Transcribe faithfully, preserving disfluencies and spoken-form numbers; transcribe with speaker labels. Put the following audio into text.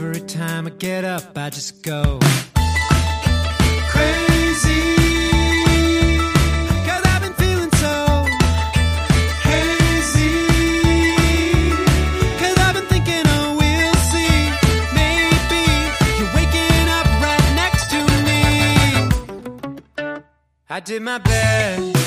Speaker 1: Every time I get up, I just go crazy. Cause I've been feeling so hazy. Cause I've been thinking, oh, we'll see. Maybe you're waking up right next to me. I did my best